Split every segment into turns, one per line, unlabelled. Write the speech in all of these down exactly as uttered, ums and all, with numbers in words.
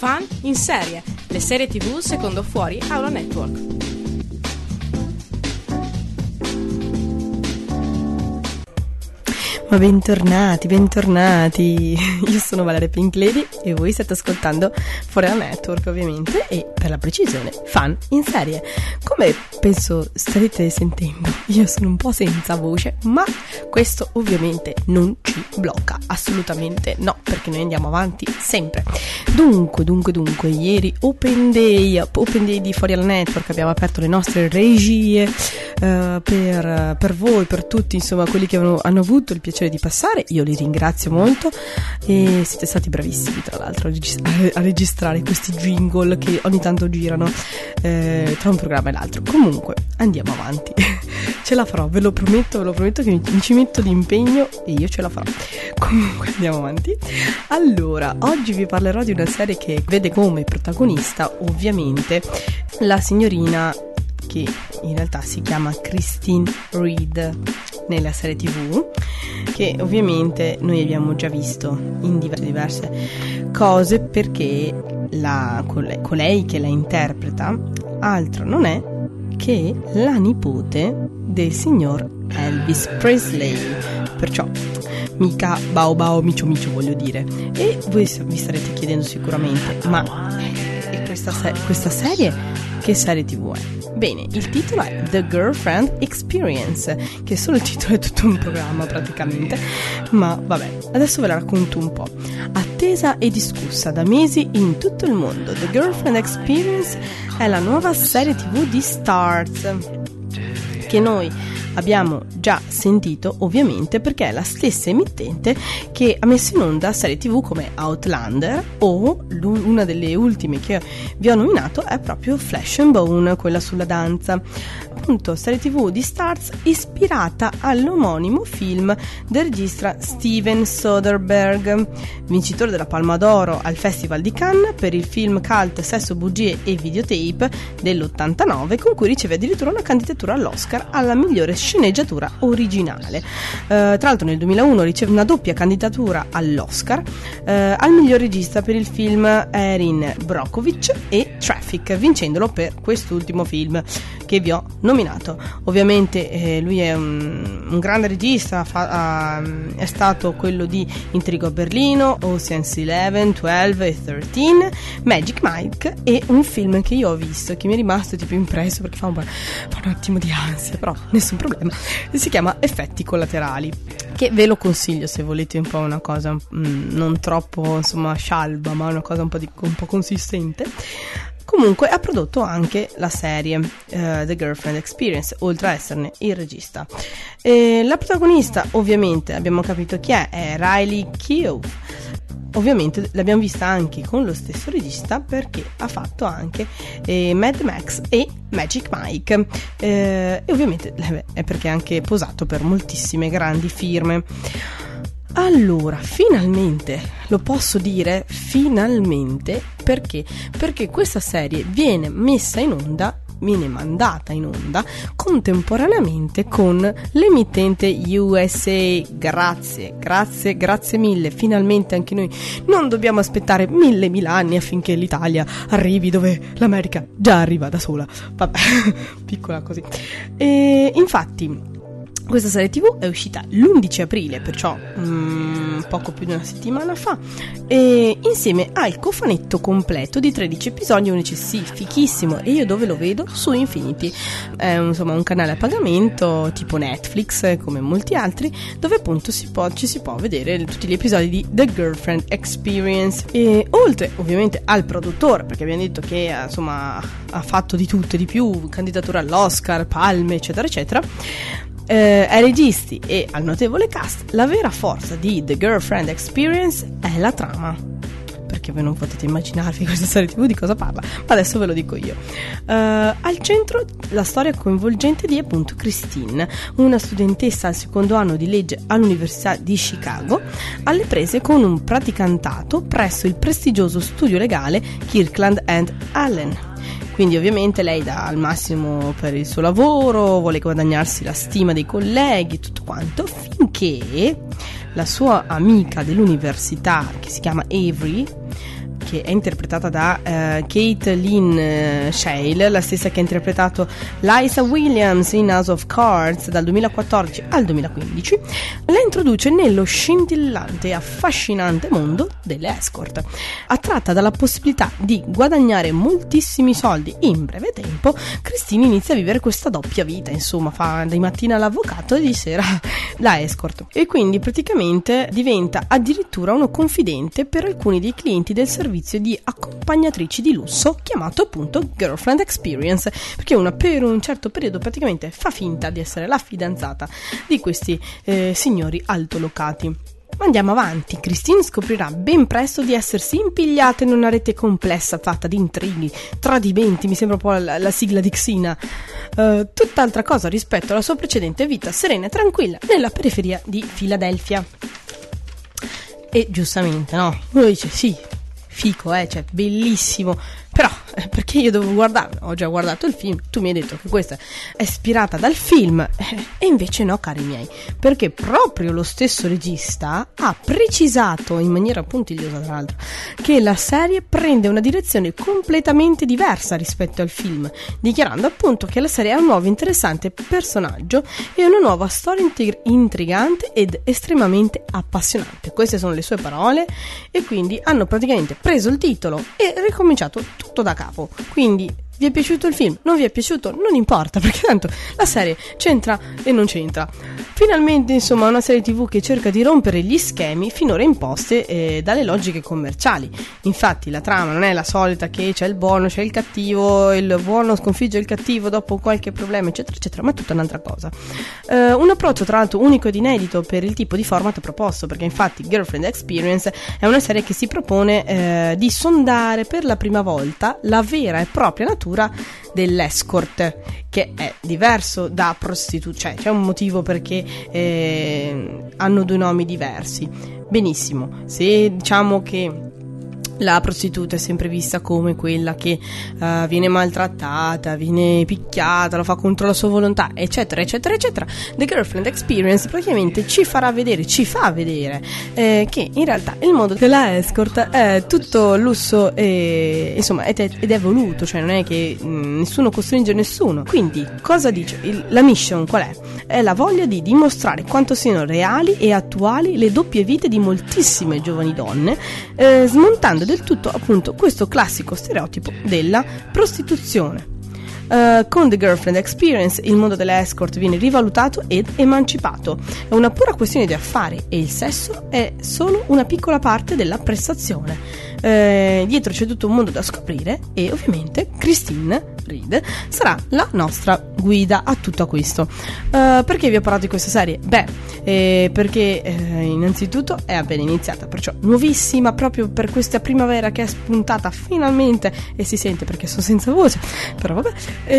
Fan in serie, le serie tv secondo Fuori Aula Network.
Ma bentornati, bentornati. Io sono Valeria Pincledi e voi state ascoltando Fuori Aula Network, ovviamente, e per la precisione Fan in serie. Come penso starete sentendo, io sono un po' senza voce, ma questo ovviamente non ci blocca, assolutamente no, perché noi andiamo avanti sempre. Dunque, dunque, dunque, ieri Open Day, Open Day di Fuori Aula Network, abbiamo aperto le nostre regie uh, per, per voi, per tutti, insomma, quelli che hanno, hanno avuto il piacere di passare. Io li ringrazio molto e siete stati bravissimi, tra l'altro, a, regist- a registrare questi jingle che ogni tanto girano eh, tra un programma e l'altro. Comunque andiamo avanti. Ce la farò, ve lo prometto, ve lo prometto che mi, mi ci metto di impegno e io ce la farò. Comunque andiamo avanti. Allora, oggi vi parlerò di una serie che vede come protagonista ovviamente la signorina che in realtà si chiama Christine Reed nella serie tv, che ovviamente noi abbiamo già visto in diverse, diverse cose, perché la, colei che la interpreta altro non è che la nipote del signor Elvis Presley, perciò mica bao bao micio micio, voglio dire. E voi vi starete chiedendo sicuramente, ma e questa, se- questa serie che serie tv è? Bene, il titolo è The Girlfriend Experience, che solo il titolo è tutto un programma praticamente, ma vabbè, adesso ve la racconto un po'. Attesa e discussa da mesi in tutto il mondo, The Girlfriend Experience è la nuova serie tv di Starz, che noi abbiamo già sentito ovviamente perché è la stessa emittente che ha messo in onda serie tv come Outlander, o una delle ultime che vi ho nominato è proprio Flesh and Bone, quella sulla danza, appunto serie tv di Starz ispirata all'omonimo film del regista Steven Soderbergh, vincitore della Palma d'Oro al Festival di Cannes per il film cult Sesso, bugie e videotape dell'ottantanove, con cui riceve addirittura una candidatura all'Oscar alla migliore sceneggiatura originale. Uh, tra l'altro nel duemilauno riceve una doppia candidatura all'Oscar uh, al miglior regista per il film Erin Brockovich e Traffic, vincendolo per quest'ultimo film che vi ho nominato. Ovviamente eh, lui è un, un grande regista, fa, uh, è stato quello di Intrigo a Berlino, Ocean's Eleven, dodici e tredici, Magic Mike, e un film che io ho visto e che mi è rimasto tipo impresso perché fa un, fa un attimo di ansia, però nessun problema, si chiama Effetti Collaterali, che ve lo consiglio se volete un po' una cosa mh, non troppo insomma scialba, ma una cosa un po', di, un po' consistente. Comunque ha prodotto anche la serie uh, The Girlfriend Experience, oltre a esserne il regista. E la protagonista, ovviamente abbiamo capito chi è, è Riley Keough. Ovviamente l'abbiamo vista anche con lo stesso regista perché ha fatto anche eh, Mad Max e Magic Mike, eh, e ovviamente eh, è perché è anche posato per moltissime grandi firme. Allora, finalmente, lo posso dire, finalmente, perché? Perché questa serie viene messa in onda, viene mandata in onda contemporaneamente con l'emittente U S A. Grazie, grazie, grazie mille, finalmente anche noi non dobbiamo aspettare mille mila anni affinché l'Italia arrivi dove l'America già arriva da sola. Vabbè, piccola così. E infatti questa serie tv è uscita l'undici aprile, perciò mm, poco più di una settimana fa, e insieme al cofanetto completo di tredici episodi unici, sì, fichissimo, e io dove lo vedo? Su Infinity, è insomma un canale a pagamento tipo Netflix, come molti altri, dove appunto si può, ci si può vedere tutti gli episodi di The Girlfriend Experience. E oltre ovviamente al produttore, perché abbiamo detto che insomma ha fatto di tutto e di più, candidatura all'Oscar, palme, eccetera eccetera, Eh, ai registi e al notevole cast, la vera forza di The Girlfriend Experience è la trama, perché voi non potete immaginarvi questa serie tv di cosa parla, ma adesso ve lo dico io. Uh, al centro la storia coinvolgente di appunto Christine, una studentessa al secondo anno di legge all'Università di Chicago, alle prese con un praticantato presso il prestigioso studio legale Kirkland and Allen. Quindi ovviamente lei dà al massimo per il suo lavoro, vuole guadagnarsi la stima dei colleghi, tutto quanto, finché la sua amica dell'università, che si chiama Avery, che è interpretata da uh, Kate Lynn Shale, la stessa che ha interpretato Liza Williams in House of Cards dal duemilaquattordici al duemilaquindici, la introduce nello scintillante e affascinante mondo delle escort. Attratta dalla possibilità di guadagnare moltissimi soldi in breve tempo, Christine inizia a vivere questa doppia vita, insomma, fa di mattina l'avvocato e di sera la escort, e quindi praticamente diventa addirittura uno confidente per alcuni dei clienti del servizio di accompagnatrici di lusso chiamato appunto Girlfriend Experience, perché una per un certo periodo praticamente fa finta di essere la fidanzata di questi eh, signori altolocati. Ma andiamo avanti. Christine scoprirà ben presto di essersi impigliata in una rete complessa fatta di intrighi, tradimenti, mi sembra un po' la, la sigla di Xena, uh, tutt'altra cosa rispetto alla sua precedente vita serena e tranquilla nella periferia di Filadelfia. E giustamente, no? Uno dice sì, fico, eh, cioè bellissimo, però eh, perché io devo guardarlo? Ho già guardato il film, tu mi hai detto che questa è ispirata dal film, eh, e invece no, cari miei, perché proprio lo stesso regista ha precisato in maniera puntigliosa, tra l'altro, che la serie prende una direzione completamente diversa rispetto al film, dichiarando appunto che la serie è un nuovo interessante personaggio e una nuova storia intrig- intrigante ed estremamente appassionante. Queste sono le sue parole, e quindi hanno praticamente preso il titolo e ricominciato tutto da capo. Quindi vi è piaciuto il film? Non vi è piaciuto? Non importa, perché tanto la serie c'entra e non c'entra. Finalmente, insomma, una serie tv che cerca di rompere gli schemi finora imposte eh, dalle logiche commerciali. Infatti la trama non è la solita che c'è il buono, c'è il cattivo, il buono sconfigge il cattivo dopo qualche problema, eccetera eccetera, ma è tutta un'altra cosa. Eh, un approccio tra l'altro unico ed inedito per il tipo di format proposto, perché infatti Girlfriend Experience è una serie che si propone eh, di sondare per la prima volta la vera e propria natura dell'escort, che è diverso da prostituta, cioè c'è un motivo perché eh, hanno due nomi diversi. Benissimo, se diciamo che la prostituta è sempre vista come quella che uh, viene maltrattata, viene picchiata, lo fa contro la sua volontà, eccetera eccetera eccetera, The Girlfriend Experience praticamente ci farà vedere, ci fa vedere eh, che in realtà il mondo della escort è tutto lusso e insomma ed è, ed è voluto, cioè non è che mh, nessuno costringe nessuno. Quindi cosa dice? Il, la mission qual è? È la voglia di dimostrare quanto siano reali e attuali le doppie vite di moltissime giovani donne, eh, smontando del tutto appunto questo classico stereotipo della prostituzione. Uh, con The Girlfriend Experience il mondo delle escort viene rivalutato ed emancipato. È una pura questione di affari e il sesso è solo una piccola parte della prestazione. Uh, dietro c'è tutto un mondo da scoprire e ovviamente Christine Reed sarà la nostra guida a tutto questo. Uh, perché vi ho parlato di questa serie? Beh, eh, perché eh, innanzitutto è appena iniziata, perciò nuovissima, proprio per questa primavera che è spuntata finalmente, e si sente perché sono senza voce, però vabbè.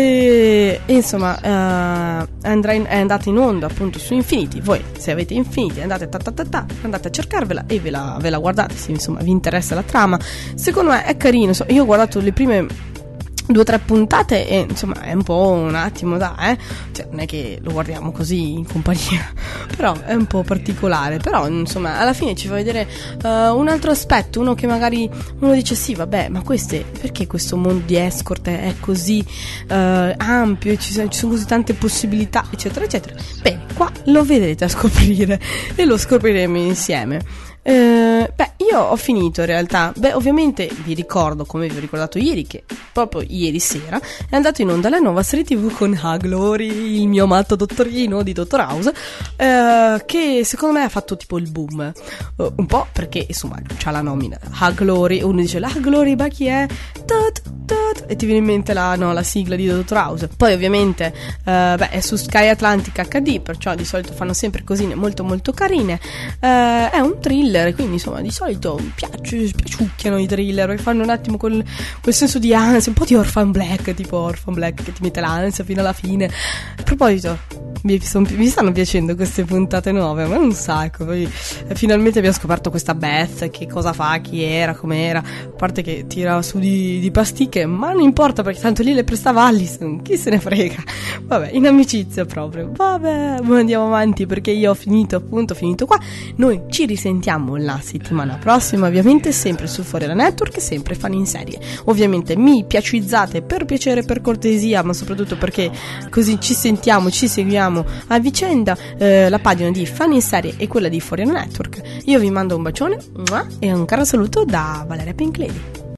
E, e insomma uh, andrà in, è andata in onda appunto su Infinity. Voi se avete Infinity andate ta ta ta ta, andate a cercarvela e ve la, ve la guardate se insomma vi interessa la trama. Secondo me è carino, so, io ho guardato le prime due o tre puntate e insomma è un po' un attimo da eh cioè non è che lo guardiamo così in compagnia, però è un po' particolare, però insomma alla fine ci fa vedere uh, un altro aspetto, uno che magari uno dice sì vabbè, ma queste perché questo mondo di escort è così uh, ampio e ci sono, ci sono così tante possibilità eccetera eccetera. Bene, qua lo vedrete a scoprire e lo scopriremo insieme. Uh, beh, io ho finito in realtà. Beh, ovviamente vi ricordo, come vi ho ricordato ieri, che proprio ieri sera è andato in onda la nuova serie tv con Haglory, il mio amato dottorino di Dottor House, uh, che secondo me ha fatto tipo il boom, uh, un po' perché insomma c'ha la nomina Haglory, uno dice la Haglory, ma chi è? Tut, tut, e ti viene in mente la, no, la sigla di Dottor House. Poi ovviamente uh, beh, è su Sky Atlantic acca di, perciò di solito fanno sempre cosine molto molto carine. Uh, è un thriller, quindi insomma di solito piace, piaciucchiano i thriller perché fanno un attimo quel, quel senso di ansia, un po' di Orphan Black, tipo Orphan Black che ti mette l'ansia fino alla fine. A proposito, mi, son, mi stanno piacendo queste puntate nuove, ma un sacco. Poi eh, finalmente abbiamo scoperto questa Beth, che cosa fa, chi era, com'era, a parte che tira su di, di pasticche, ma non importa perché tanto lì le prestava Allison, chi se ne frega. Vabbè, in amicizia proprio. Vabbè, ma andiamo avanti perché io ho finito, appunto, ho finito qua. Noi ci risentiamo vediamo la settimana prossima, ovviamente sempre su Fuori dalla Network e sempre Fan in Serie. Ovviamente mi piaciuizzate per piacere, per cortesia, ma soprattutto perché così ci sentiamo, ci seguiamo a vicenda, eh, la pagina di Fan in Serie e quella di Fuori dalla Network. Io vi mando un bacione e un caro saluto da Valeria Pincledi.